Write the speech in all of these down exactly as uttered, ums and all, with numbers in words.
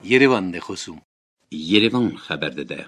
Yerevan de خصوم Yerevan خبر داده.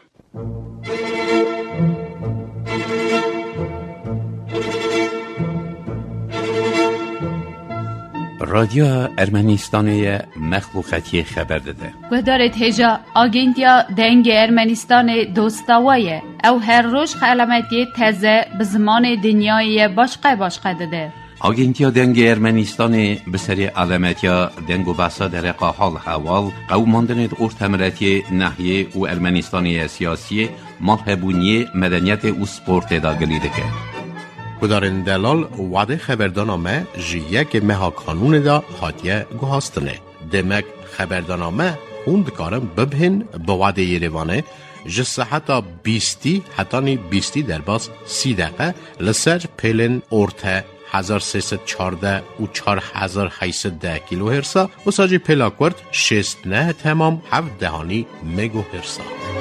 رادیو ارمنستان مخلوقاتی خبر داده. و دارد هجا آگنتیا دنگ ارمنستان دوستاویه او هر روز علامتی تازه به زمان دنیای باشقه باشقه داده. آگنتیا دنگ ارمنستان به سری علامتیا دنگ و بحثا در حال حوال قوماندن ارتمرتی نحیه و ارمنستانی سیاسی مرحبونی مدنیت و سپورت داگلی دکه. کدارن دلال وعده خبردانامه جیه که مها قانون دا حاتیه گوهاستنه. دمک خبردانامه خوند کارم ببهن با وعده یریوانه جسه حتی بیستی حتی نی بیستی در باز سی دقیقه لسر پیلن ارته هزار سیصد چارده و چار هزار هیصد ده کیلو هرسا و ساجی پیلا کرد شست نه تمام هفت دهانی مگو هرسا.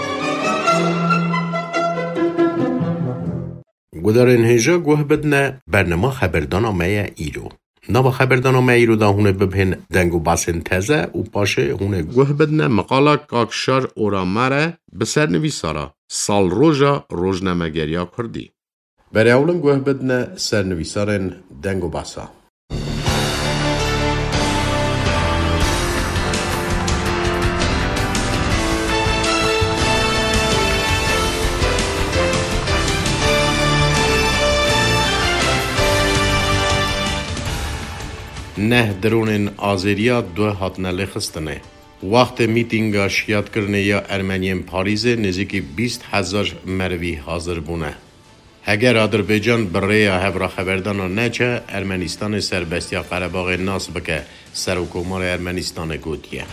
گدارن هجا گوه بدنه برنامه خبردانامه ایرو. نوا خبردانامه ایرو دا هونه ببهن دنگو باسن تزه و پاشه هونه گوه بدنه مقالا کاکشار اورامره بسر نویسارا سال روژا روژنمگریا کردی. برای اولن گوه بدنه سر نویسارن دنگو باسا. نه درون آزریا دو هاتنه لخستنه. وقت میتینگا شیاد کرنه یا ارمنیم پاریزه نزدیکی بیست هزار مروی حاضر بونه. اگر آذربایجان برای هفرا خبردانا نچه ارمنستان سربستیا قره‌باغ ناس بکه سرکومار ارمنستان گوتیه.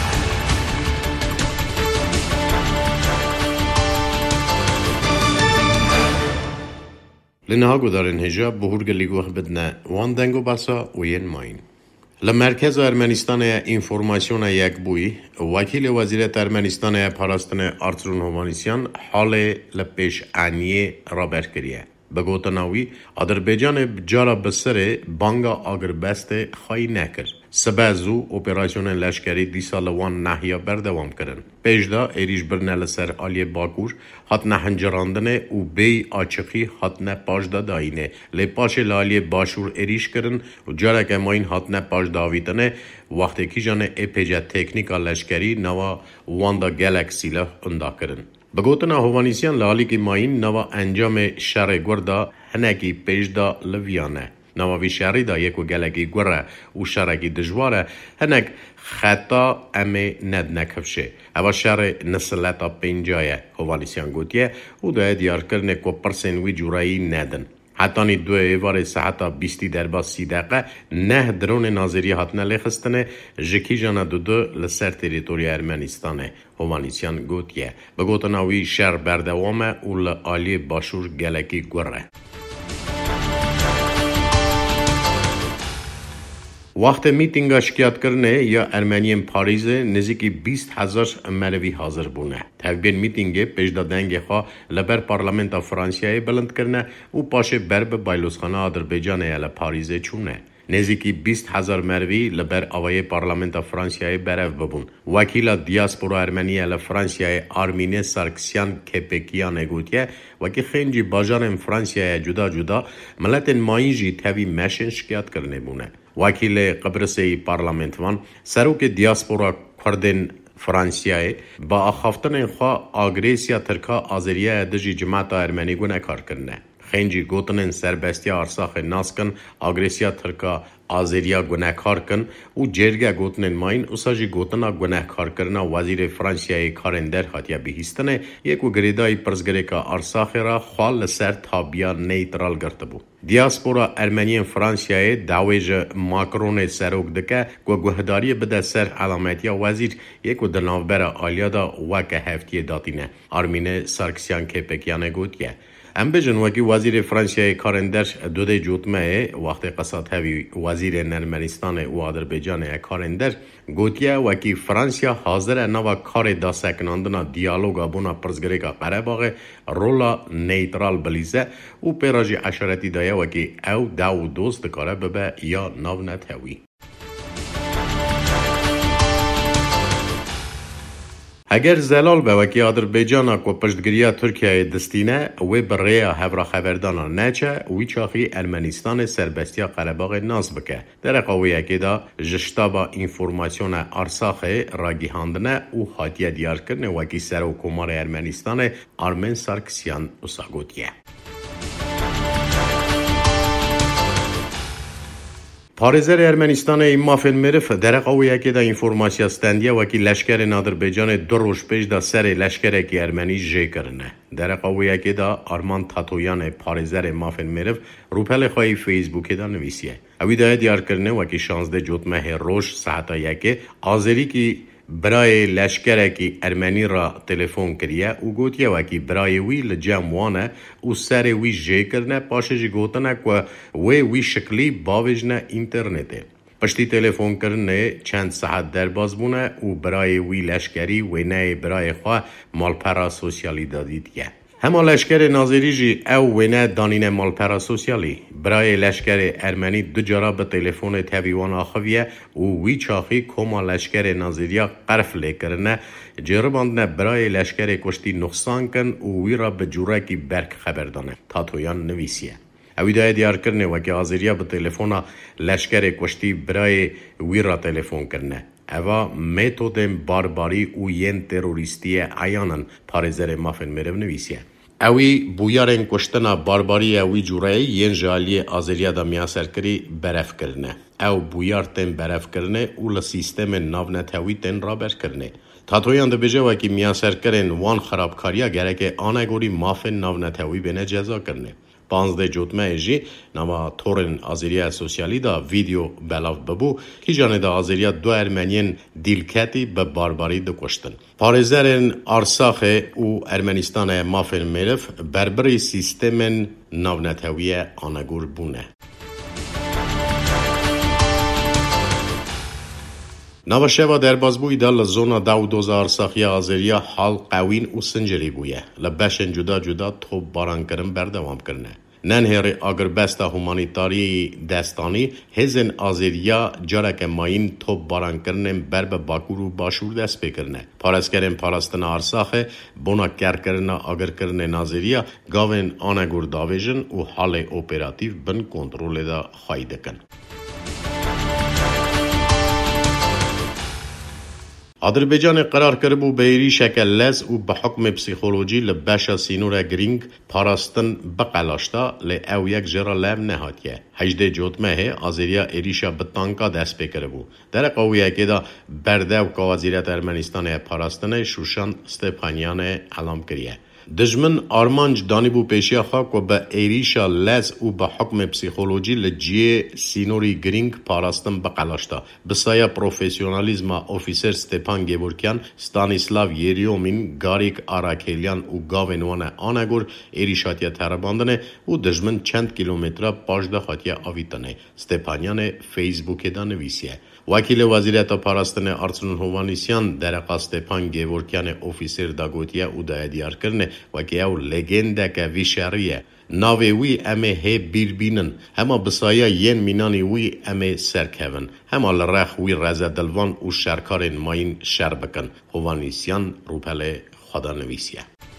لنها گدارن هجا بهورگلی گوه بدنه وان دنگو باسا و ین ماین. لمرکز ارمنستان اینفورماسیون یک بوی وکیل وزارت ارمنستان پاراستن آرترون هوانیسیان حال لپیش عنیه را برکریه. بگوتناوی آذربایجان بجارا بسر بانگا آگربست خواهی نکر. سبازو اپراسیون لشکری دی سال وان نحیا بردوام کرن. پیشدا ایریش برنه لسر آلی باکور حت نهنجراندنه و بی آچقی حت نه پاشدا داینه. لی پاش لالی باشور ایریش کرن و جارا که ما این حت نه پاش داویتنه وقتی که جانه ای پیجا تکنیکا لشکری نوا واندا گلکسی له اندا کرن. بگوتنا هوانیسیان لالی که ما این نوا انجام شر گردا هنگی پیشدا لویانه. نواوی شهری دا یک و گلگی گره و شرکی دجواره هنگ خطا امی ند نکفشه. اوا شهر نسلتا پینجایه هوانیسیان گوتیه و دا دیار کرنه که پرسنوی جورایی ندن. حتی نی دو ایوار ساعتا بیستی در با سی دقیقه نه درون ناظری هاتنه لخستنه جکی جانا دو دو لسر تریتوری ارمنستانه هوانیسیان گوتیه. بگوتناوی شهر بردوامه و لآلی باشور گلگی گره. وقت میتینگا شکایت کرنه یا ارمنیم پاریز نزدیکی بیست هزار مروی حاضر بونه. تقبیل میتینگه پیشدا دنگ خواه لبر پارلمنت فرانسیای بلند کرنه و پاشه برب بایلوسخانه آذربایجان یا پاریز چونه. نزدیکی بیست هزار مروی لبر آوای پارلمنت فرانسیای برف ببون. وکیل دیاسپورا ارمنی ال فرانسیای آرمینه سارکسیان کپکیان گوتیه وکی خنجی باجان فرانسیای جدا جدا ملت ماینجی تاوی مشن شکایت کرنه بونه. وکیل قبرسی پارلمنتوان سروک دیاسپورا کردن فرانسیای با آخافتن خواه آگریسیا ترکا آذریه دجی جماعت ارمنی گونه کار کرنه. خنجی گوتنن سربستیا ارساخ ناسکن آگریسیا ترکا آذریا گونه کار کن و جرگه گوتنن ماین اساجی گوتنا گونه کار کرنا وزیر فرانسیای کارندر خاتیا بهیستنه یک و گریدای پرزگره که ارساخ را خوال سر تابیا نیترال گرته بو. دیاسپورا ارمنی فرانسیای داویج ماکرون سروک دکه و گوهداری بده سر علامتیا وزیر یک و دنابر آلیا دا وکه هفتی داتینه. آرمینه سارکسیان که پکیانه گوتیه. ام بجن وکی وزیر فرانسیای کارندر دوده جوتمه وقت قصاد هوی وزیر ارمنستان و آذربایجان کارندر گوتیه وکی فرانسیا حاضر نوا کار دا سکناندنا دیالوگا بونا پرزگریگا قره‌باغ رولا نیترال بلیزه و پیراجی اشارتی دایه وکی او داو دوست کاره ببه یا نو نتهوی. اگر زلال به وکی آذربایجان کو پشتگیری ترکیه دستینه و برای هفرا خبردان نچه وی چاخی ارمنستان سربستیا قره‌باغ ناز بکه در قویه که دا جشتابا اینفورماسیون ارساخ راگیهاندنه و حاتیه دیار کرنه وکی سر و کمار ارمنستان آرمن سارکسیان اساگوتیه. پارێزەر ئەرمەنیستانê mafên mirif derek ew yekê da înformasiya stendiya wekî leşkerên Azerbeycanê du roj pêş da serê leşkerekî Ermenî jê kirine. Derek ew yekê da Arman Tatoyanê parêzerê mafên mirif rûpelê xwe yê Facebookê da nivîsiye. Ewî daye diyarkirine wekî şansdeh cotmehê roj saeta yekê azêrîkî برای لشکرکی ارمنی را تلفن کریه و گوتیه وکی برای وی لجم وانه و سر وی جه کرنه پاشه جی گوتنه که وی وی شکلی باوجنه اینترنته. پشتی تلفن کرنه چند ساعت در باز بونه و برای وی لشکری و نه برای خواه مالپرا سوسیالی دادیدیه. همه لشکر ناظری جی او وینه دانین مالپرا سوسیالی برای لشکر ارمنی دو جارا به تلفن تاویوان آخویه و وی چاخی کما لشکر ناظریا قرف لیکرنه جرباندنه برای لشکر کشتی نقصان کن و وی را به جوره کی برک خبر دانه تاتویان نویسیه. اوی دای دیار کرنه وکی آذریا به تلفن لشکر کشتی برای وی را تلفن کرنه. اوا متدن بارباری و ین تروریستی عیانن پارێزەرê mafên mirif nivîsiye. Ewî bûyarên kuştina barbarî wî cureyê yên ji aliyê Azeriya da miyaserkirî berevkirine. Ew bûyar tên berevkirine û li sîstemên navnetewî tên raberkirine. Tatoyan dibêje wekî miyaserkirên wan xerabkariya gereke anegorî mafên navnetewî bêne ceza kirine. پانزده جوتمه جی نما تورن آذریه سوسیالی دا ویدیو بلاف ببو که جانه دا آذریه دو ارمنین دیلکتی به بارباری دو کشتن. پارێزerên ارساخه و ارمنستان mafên mirif berberî sîstemên navnetewî anegor bûne. نوشوا دربازبوی دا لزونا داو دوزا ارساخی آذریه حال قوین و سنجری بویه لبشن جدا جدا توب باران کرن بردوام کرنه. ننهر آگربستا همانیتاری دستانی هزن آذریه جارک ماین توب باران کرنن بر به باکور و باشور دست بکرنه. پارسکرین پاراستن ارساخه بونا کر کرن آگر کرن آذریه گاون آنگور داویجن و حال اپراتیو بن کنترول دا خواهیده کن. آذربایجان قرار کرد بو بیری شکل لز و به حکم پسیخولوژی لباشا سینور گرینگ پاراستن بقلاشتا لی او یک جرا لب نهاتیه. هجده جوتمه آذریا ایریشا بطانکا دست بکره بو. در قویه که دا برده و که وزیرت ارمنستان پاراستنه شوشان استپانیان علام کریه. دجمن آرمانج دانی بو پیشیا خاک و به ایریشا لز و به حکم پسیخولوژی لجیه سینوری گرینگ پاراستن بقلاشتا. بسایا پروفیسیونالیزم اوفیسر ستپان گیبورکیان، ستانیسلاو یریومین، گاریک آراکیلیان و گاوینوان آنگور ایریشاتیا ترباندنه و دجمن چند کیلومتر پاشده خاتیا آویتنه. ستپانیان فیسبوک دا نویسیه. وکیل وزیرت پاراستن آرسنون هوانیسیان در قاستپان گیورکیان اوفیسر داگوتیه او دا دیار کرنه وکی او لگنده که ویشاریه. ناوی وی امه هی بیر بینن هما بسایا ین مینانی وی امه سرکهون هما لرخ وی رزدلوان و شرکارن ماین شر بکن. هوانیسیان روپل خدا نویسیه.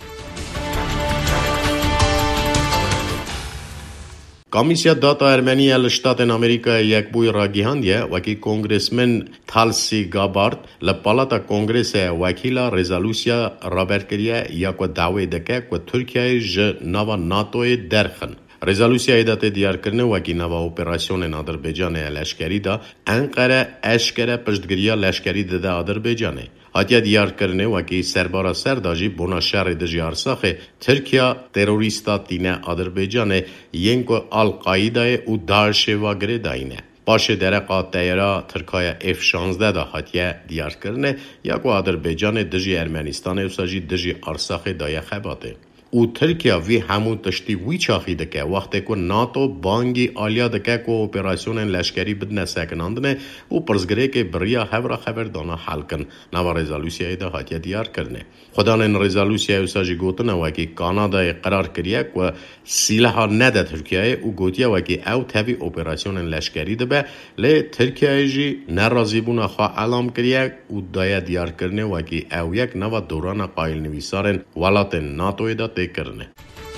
کمیسیا داتا ارمنیه لشتاتن امریکا یک بوی راگیهاندیه وکی کنگرسمن تالسی گابارد لپالاتا کنگرس وکیلا رزالوسیا رابرکریه یا کو دعوی دکه کو ترکیه ج نوا ناتوی درخن. رزالوسیا ایدات دیار کرنه وکی نوا اپراسیون آذربایجان لشکری دا انقره اشکره پشتگیری لشکری ده آذربایجانه. هاتیا دیار کرنه وکی سربارا سرداجی بونا شهر دجی ارساخه ترکیه تروریستا تینه آذربایجانه ینکو القاعده و داعش و گرداینه. باشه درقا تیرا ترکای اف شانزده دا هاتیا دیار کرنه یا کو آذربایجان دجی ارمنستان و ساجی دجی ارساخه دای خباته. و ترکیه وی همون تشتی وی چاخی دکه وقتی که ناتو بانگی آلیا دکه که اپراسیون لشکری بدنه سکناندنه و پرزگره که بریا هفرا خبر دانا حل کن نوا رزالوسیای ده هاتیه دیار کرنه خدان رزالوسیای و ساجی گوتنه وکی کانادا قرار کریه و سیلها نده ترکیه و گوتیه وکی او تاوی اپراسیون لشکری ده به لی ترکیه جی نرازی بونه خواه علام کریه و دایه دیار کرنه وکی او یک نوا دوران قایل نویسارن ولات ناتوی ده تی کرنه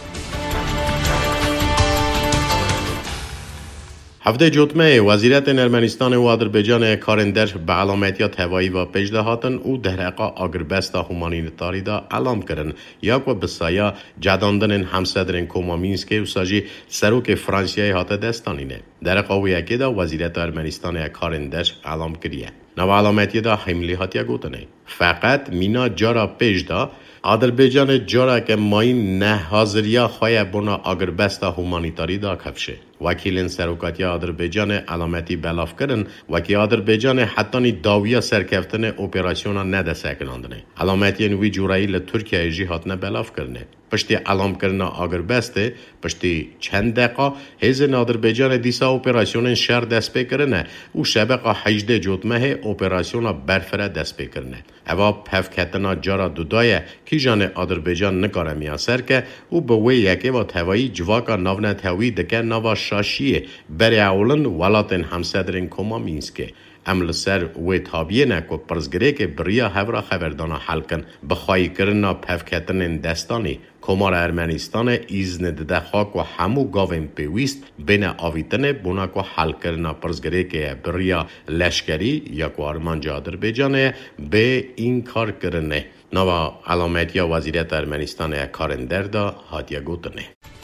هفته جوتمه وزیرت ارمنستان و آذربایجان کارندر به علامتیات هوایی و پیشنهادن و درقا آگربستا هومانیتاری دا علام کردن یا که بسایا جداندن همسدرن کومامینسکی و ساجی سروک فرانسیای هات دستانینه درقا و یکی دا وزیرت ارمنستان کارندر علام کریه نو علامتی دا حملی هاتیا گوتنه فقط مینا جارا پیش دا آذربایجان جارا که ماین نه حاضریا خواه بنا آگربستا هومانیتاری دا کفشه وکیلین سروکاتی آذربایجان علامتی بلاف کردن وکی آذربایجان حتی داویا سرکفتن اپراسیون نده سکناندنه علامتی وی جورایی لترکیه جی هاتنه بلاف کرنه پشتی علام کردن آگربسته پشتی چند دقیقه هزن آذربایجان دیسا اپراسیون شهر دست پی کرنه و شبقه هجده جوتمه اپراسیون برفره دست پی کرنه اوا پفکتنا جارا دودایه کی جان آذربایجان نکاره میاسر که و به وی یکی با توایی جواکا ناونه توی دکه نوا شاشیه بری اولن ولاتن همسدرین کومامینسکه عمل سر و تابیه نکو پرزگره که بریا هفرا خبردانا حل کن بخواهی کرنا پفکتن دستانی کمار ارمنستان ایزن دده خاک و همو گاوین پیویست بین آویتن بونا که حل کرنا پرزگره که بریا لشکری یا که آرمانجا آذربایجان به این کار کرنه نوا علامتی وزیرت ارمنستان کارندر دا هاتیا گوتنه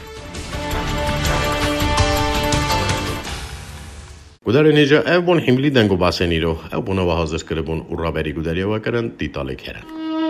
گودار نیجا او بون حملی دنگو باسنی رو او بونا و حاضر کربون او را بری گوداری و کرن دیتاله کرن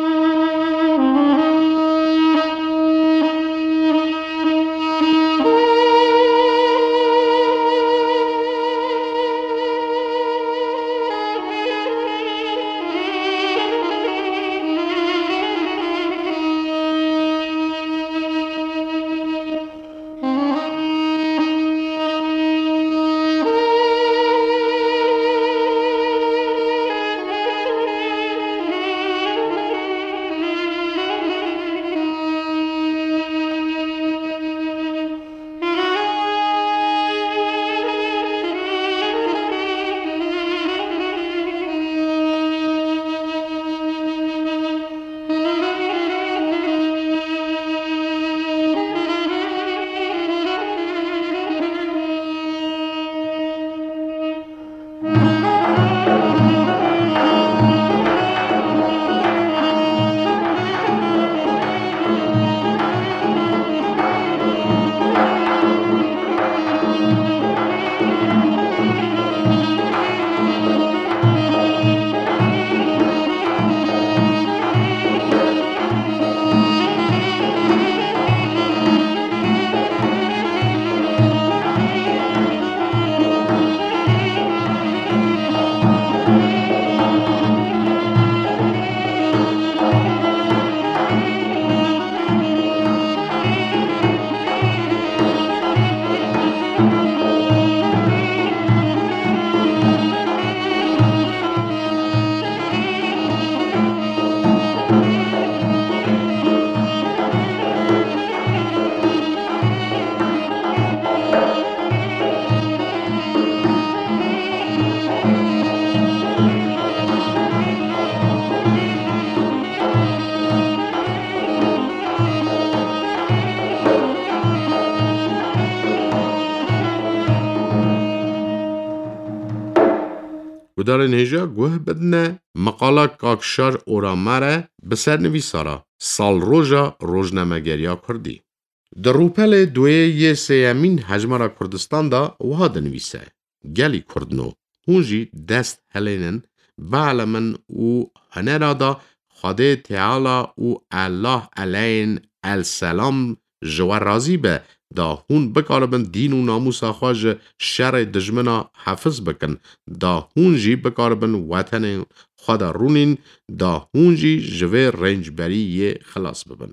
گودار نیجا گوه بدنه مقاله کاکشار اورامره بسر نویسارا سال روژا روژنامه‌گریا کردی. در روپل دوی یه سیامین هجمارا کردستان دا وها دنویسه. گلی کردنو هونجی دست هلینن بعلمن و هنرا دا خاده تعالی و الله علین السلام جوار رازی به دا هون بکاربن دین و ناموس خواج شر دجمنا حفظ بکن دا هون جی بکاربن وطن خدا رونین دا هون جی جوه رنج بری خلاص ببن.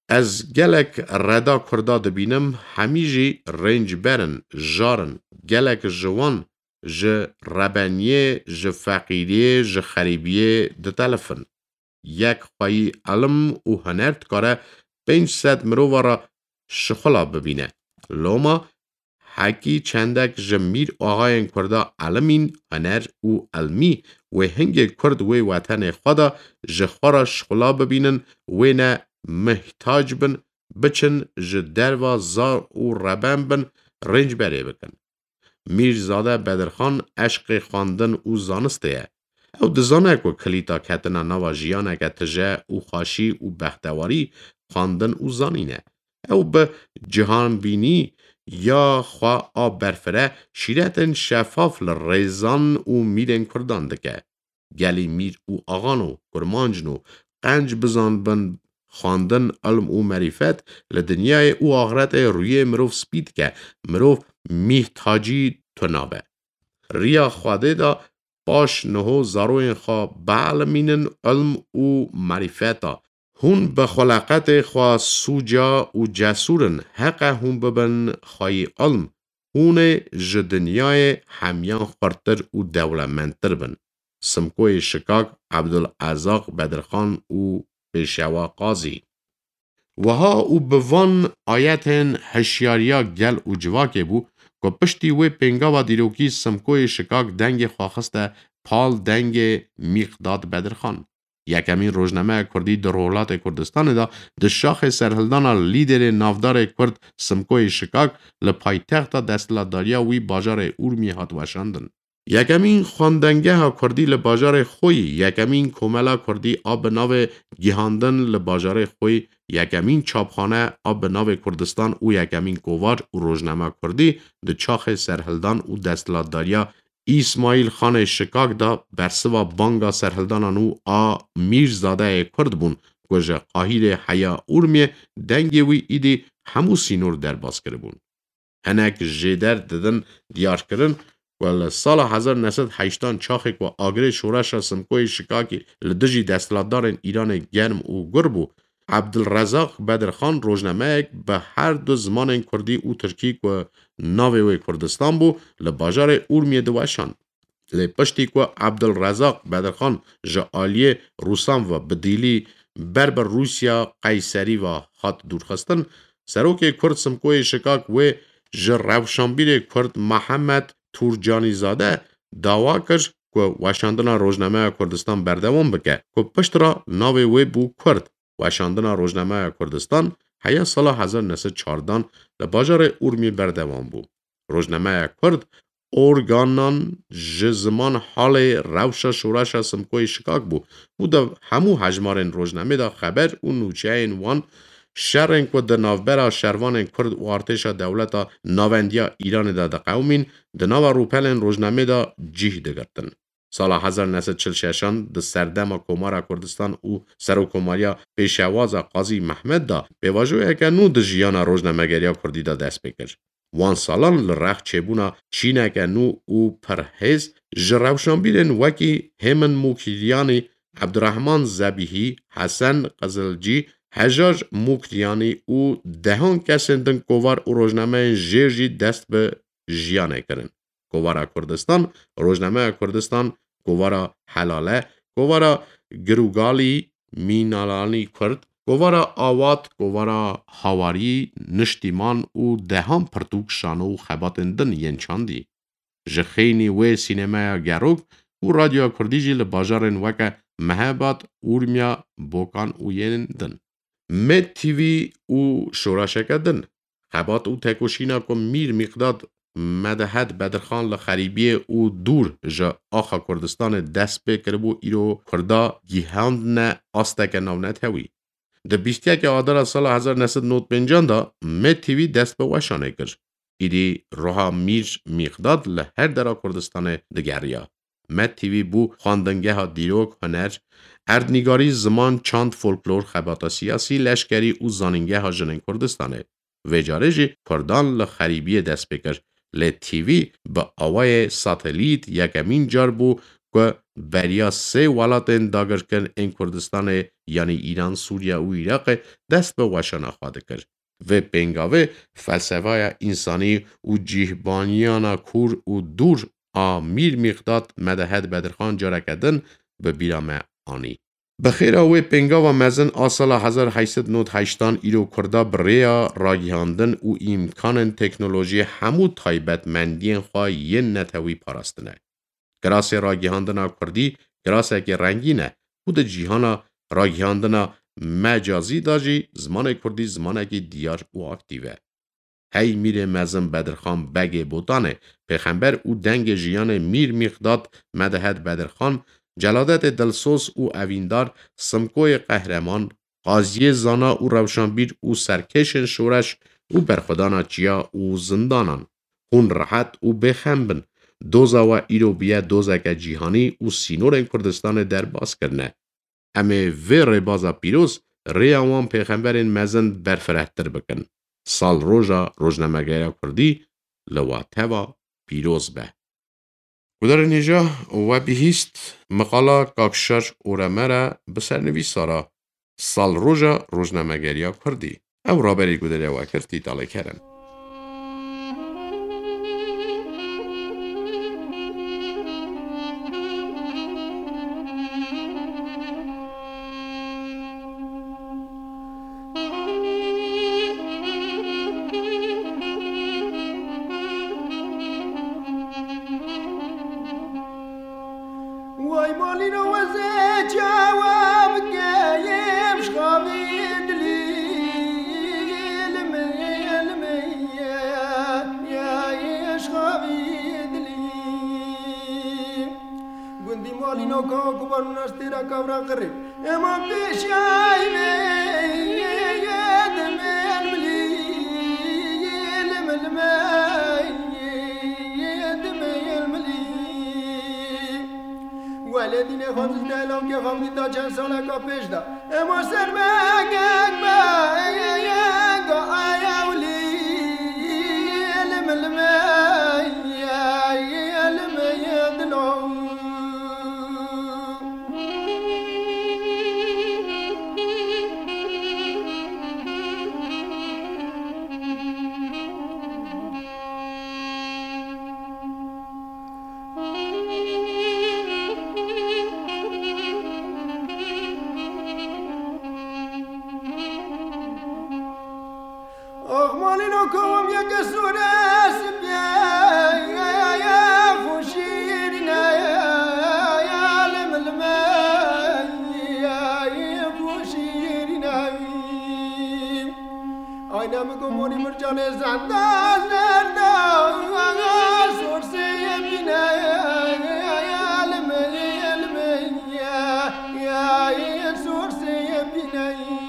از گلک ردا کردا دبینم همیجی رنج برن جارن گلک جوان ج ربانیه ج فقیریه ج خریبیه ده تلفن. یک خواهی علم و هنرد کاره پنج ست مروارا شخلا ببینه. لوما حکی چندک جمیر آقاین کردا علمین هنر و علمی و هنگ کرد و وطن خدا جخورا شخلا ببینن و نه محتاج بن بچن ج دروا زار و ربن بن رنج بره بکن. میرزاده بدرخان عشق خواندن و زانسته او دزانه که کلیتا کتنا نوا جیانه که تجه و خاشی و بختواری خواندن و زانینه. او به جهان بینی یا خواه آب برفره شیرتن شفاف لرزان و میرن کردان دکه. گلی میر و آغانو کرمانجنو قنج بزان بن خواندن علم و معرفت لدنیای او آخرت روی مروف سپید که مروف محتاجی تنابه. ریا خواده دا باش نهو زاروین خواه بعلمینن علم و معرفتا. هون به خلاقت خواه سوجا و جسورن حقا هون ببن خواهی علم. هون جدنیای همیان خورتر و دولمنتر بن. سمکوی شکاک عبدالعزاق بدرخان و پیشوا قاضی. وها او بوان آیتن هشیاریا گل و جواکه بو که پشتی و پنگا و دیروکی سمکوی شکاک دنگ خواخسته پال دنگ میقداد بدرخان. یکمین روزنامه کردی در رولات کردستان دا د شاخ سرهلدان لیدر نافدار کرد سمکوی شکاک لپایتخت دستلاتداریا وی باجار اورمی هات وشاندن. یکمین خواندنگه ها کردی لباجار خوی، یکمین کوملا کردی آب ناو گیهاندن لباجار خوی، یکمین چاپخانه آب ناو کردستان و یکمین کووار و روزنامه کردی د چاخ سرهلدان و دستلاتداریا اسماعیل خان شکاک دا برسوا بانگا سرهلدانانو آ میرزاده کرد بون گوژه قاهیر حیا اورمی دنگی وی ایدی همو سینور در باز کرد بون. هنک جیدر ددن دیار کرن و سال هزار و نهصد و هشتاد چاخک و آگر شورش سمکوی شکاکی لدجی دستلاتدار ایران گرم و گربو عبدالرزاق بدرخان روزنامه به هر دو زمان کردی و ترکی و ناوی کردستان بو لباجار اورمی دوشان. لپشتی که عبدالرزاق بدرخان جعالی روسان و بدیلی بربر روسیا قیصری و خط دورخستن سروک کرد سمکوی شکاک و جروشانبیر کرد محمد تورجانی زاده دعوا کرد که وشاندن روزنامه کردستان بردوام بکه که پشت را ناوی وی بو کرد. وشاندن روزنامه کردستان هیا سال هزار و نهصد و چهارده لباجار اورمی بردوام بو. روزنامه کرد ارگانان جزمان حال روشا شورش سمکوی شکاک بو. او دا همو حجمارن روزنامه دا خبر و نوچه این وان شرن که دا نافبرا شروان کرد و ارتش دولتا ناوندیا ایران دا دا قومین دا ناو روپلن روزنامه دا جیه دگرتن. سال هزار و نهصد و چهل و شش د سردم کومارا کردستان او سرو کوماریا پیشواز قاضی محمد دا به واجو که نو د جیانا روزنامه‌گریا کردی دا دست بکر. وان سالان لرخ چبونا چینه که نو او پرهیز جروشان بیرن وکی همن موکیلیانی عبدالرحمن زبیهی حسن قزلجی حجاج موکیلیانی او دهان کسندن کوار و روزنامه جیرجی دست به جیانه کرن. کوارا کردستان روزنامه کردستان کوارا حلاله کوارا گروگالی مینالانی کرد کوارا آوات کوارا هاواری نشتیمان و دهان پرتوک شانو خباتندن ینچاندی. جخینی و سینما گروگ و رادیو کردیجی لباجارن وکه مهبات اورمیا بوکان و یندن. مد تیوی و شوراشکه دن. خبات و تکوشینا که میر مقداد مدهد بدرخان لخریبیه او دور جا آخا کردستان دست بکر بو ایرو کردا گیهاند نه آستک نونت هوی. ده بیستی که آدار سال هزار و نهصد و نود و پنج دا مد تیوی دست به وشانه کر. ایدی روها میر مقداد لهر درا کردستان دگریا. مد تیوی بو خواندنگه ها دیروک هنر اردنگاری زمان چاند فولکلور خباتا سیاسی لشکری او زاننگه ها جنن کردستانه. وجارجی کردان لخریبیه دست بکر. لی تیوی با آوای ساتلیت یکمین جار بو که بریا سه ولاتن داگر کن این کردستان یعنی ایران، سوریه و عراق دست به وشانه خواهد کرد و پنگاوه فلسفه انسانی و جیهبانیانا کور و دور آمیر مقداد مدهد بدرخان جاره کدن به بیرام آنی. بخیر اوی پنگا و مزن آسال هزار و هشتصد و نود و هشت ایرو کرده بریا راگیاندن و امکان تکنولوژی همو تایبت مندین خواه یه نتوی پاراستنه. گراس راگیاندن کردی گراس اگه رنگینه و ده جیهانا راگیاندن مجازی داجی زمان کردی زمان اگه دیار و اکتیوه. هی میر مزن بدرخان بگه بودانه پیغمبر او دنگ جیان میر مقداد مدهد بدرخان جلادت دلسوس او اویندار سمکوی قهرمان قاضی زانا او روشنبیر او سرکشن شورش او برخدانا چیا او زندانان هون راحت او بخمبن دوزا و ایرو بیه دوزا که جیهانی او سینور کردستان در باز کرنه امه وی ربازا پیروز ریاوان پیغمبر مزن برفرهتر بکن سال روژا روزنامه‌گر کردی لواتوا پیروز به در اینجا و بهیست مقاله کاکشر اورمره بسر نویسارا سال روژا روزنامه‌گر کردی او رابری گودره و کرتی تاله کرن. وای مالینو وزه جواب گیم شخابید لیل میل میل یا شخابید لیل گندی مالینو که کبان نستی را کبرا قرب اما پیش یای مید میل لیل میل ولدین خودش دلم که خواهی تا چند ساله که پیش دا اما سر مگن مگن گا ایولی علم المی علم یدنو مالینو کوم یک سورس بیا یا یا خوشیرنا یا علم المی یا خوشیرنا آینه میگم مرجان زندان زندان سورسی بینا یا علم علم یا سورسی بینا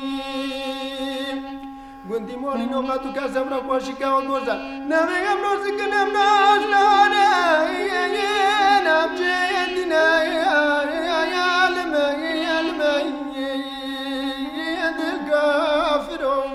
گندی مالینو قطو کسم را پاشی که و گوزن نمیم روزی که نم ناشنانه نم جدینه علمه علمه دل کافرون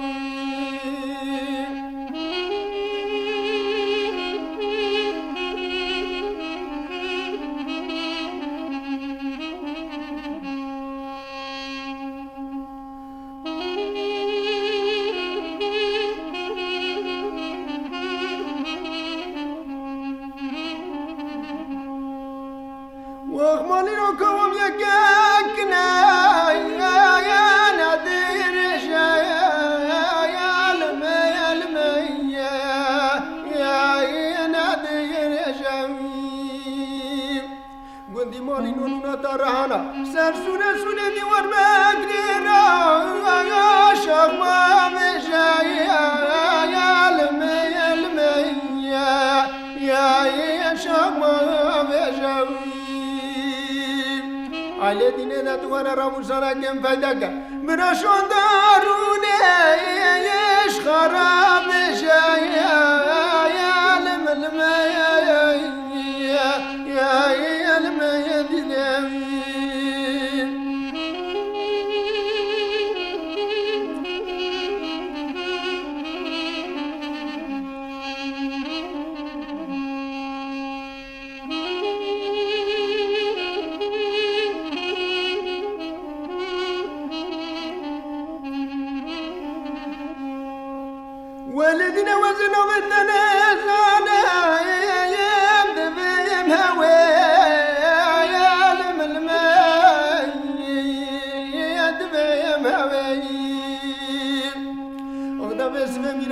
مالینو کوم یک کنه یا ندیر شیا یا علم علم یا ندیر شوی گندی مالینو نونا تارهانا سر سونه سونه دیوار بگیرا یا شخما بشیا یا علم علم یا شخما بشوی علی دینه دا دواره راموزانا کم پیدا کن براشون دارونه یش خراب شه یا علم علم یا علم دینه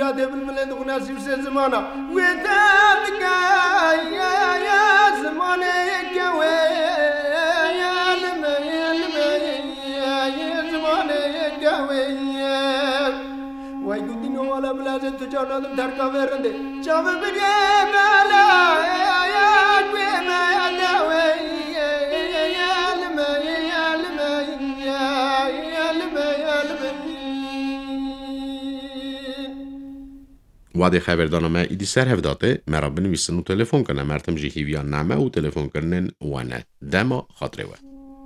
لا تبل بلد وناسي وسي زمانة ويتابك يا يا زمانة يكوي يا لما يا لما يا زمانة يكوي ويقولين ولا بلازم تجانا دم تركا فرندي شاف بدي مالا يا يا قويما يا داوي يا لما يا لما يا لما يا لما وادي خبردانما ایدی سر هفداته مرا بنویسن و تلفن کنه مرتم جی هیویان نامه و تلفن کنن وانه دما خاطره و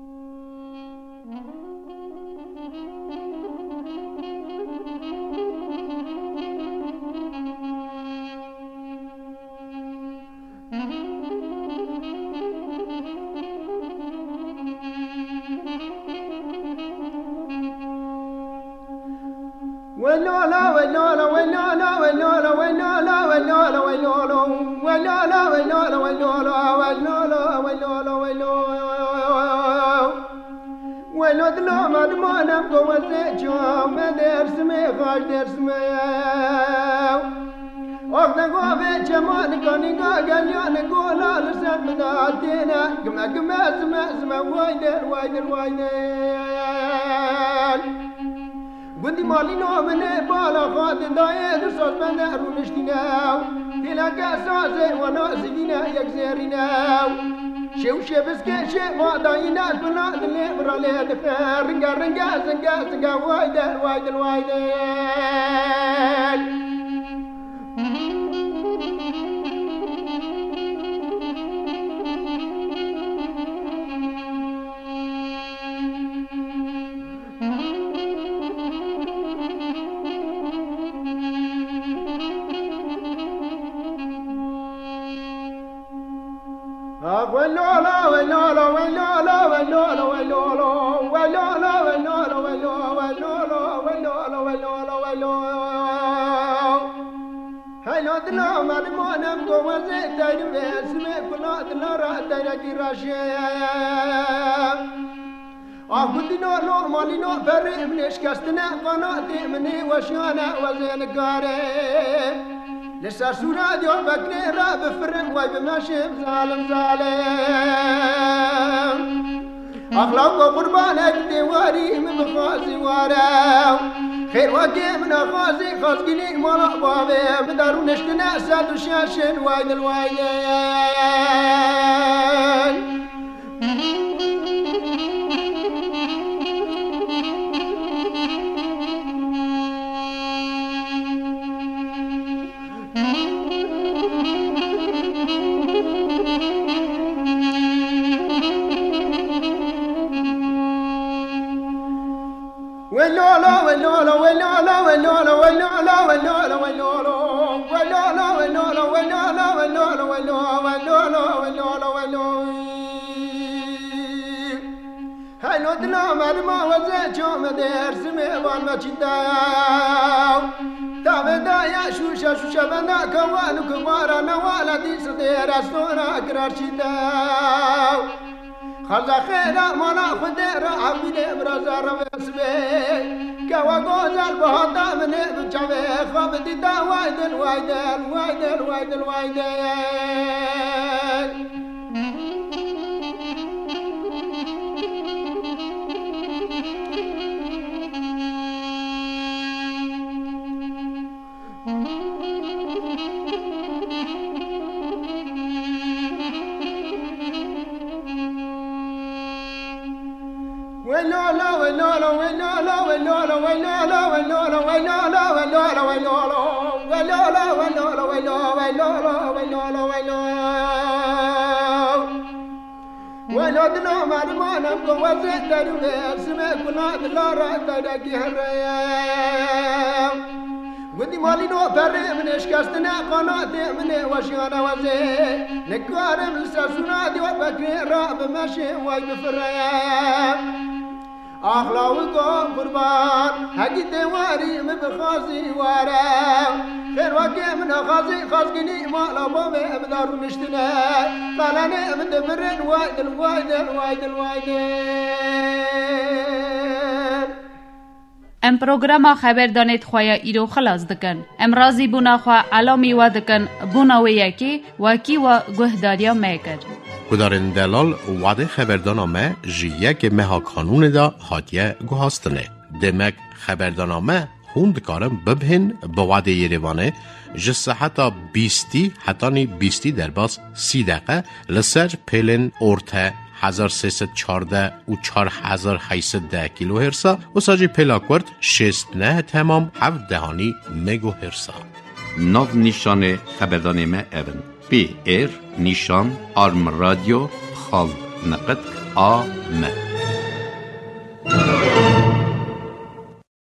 ولولا ولولا ولولا ولولا ولولا ولولا ولولا ولولا ولولا ولولا ولولا ولولا ولولا ولود لو ما نبغى وزيجو ما درس ما خاش درس ما أخذ قوة جمال كوني قاعد يانا قولا لسان بداتنا قما قما زما زما وايدر وايدر وايدر قدي مالي نومن بالا خاد دايد صوت من رونشتيناو تلا كاسازي وناسينا يكزيريناو شو شبس كشي ما داينا كنا اللي برالي دفار رنجا رنجا زنجا زنجا وايدر وايدر وايدر ولولا ولولا ولولا ولولا ولولا ولولا ولولا ولولا ولولا ولولا ولولا هلو دنا ما نمونم قوزي تايم اسمي كلا دنا را تايرا كراشي أخذي نو نورمالي نو بري منش كاستنا قناتي مني وشانا وزين قاري لسا سورة ديو بكني راب فرق واي بماشيم ظالم ظالم أخلاق قربانك ديواري من بخازي وارو خير وكي من أخازي خازقيني مالا بابي بدارو نشتنا ساد وشاشن وايد الوايد ولولا ولولا ولولا ولولا ولولا ولولا ولولا ولولا ولولا ولولا ولولا ولولا ولولا ولولا هلو دنا ما وزيجو مدير سمي والما تشداو تابدا يا شوشا شوشا بنا كوانو كبارا نوالا دي صدير اسونا قرار تشداو خزا خيرا مانا خديرا عبيدي برازا رمسبي كوا غوزال بهادا مني بجاوي خابدي دا وايدل وايدل وايدل وايدل وايدل ولولا ولولا ولولا ولولا ولولا ولولا ولولا ولولا ولولا ولولا ولولا ولولا ولولا ولولا ولودنا ما ما نبغى وزيد دروي اسمه كنا دلارا تدقي هريا ودي مالي نو بري من اشكاستنا قناتي من وشيانا وزي نكارم لساسونا دي وبكري راب ماشي واي بفريا أخلاقكم قربان حقي تواري من بخازي وارا خير وكي من خازي خازقني ما لبومي بدارو نشتنا قالاني من دمرين وايدل وايدل وايدل وايدل ام پروگراما خبردانیت خواه ایرو خلاص دکن. ام رازی بونا خواه علامی و دکن بونا و یکی وکی و گهداریا میکر. کدارن دلال وعده خبردانامه جیه که مها کانون دا هاتیه گوهاستنه. دمک خبردانامه هوند کارم ببهن با وعده یریوانه جسه حتی بیستی حتی نی بیستی در باز سی دقیقه لسر پیلن ارته هزار سیصد چارده و چار هزار هیصد ده کیلو هرسا و ساجی پیلاکورد شست نه تمام هفت دهانی مگو هرسا. ناو نیشان خبردانامه اون پی ایر نیشان آرم رادیو خال نقد آ م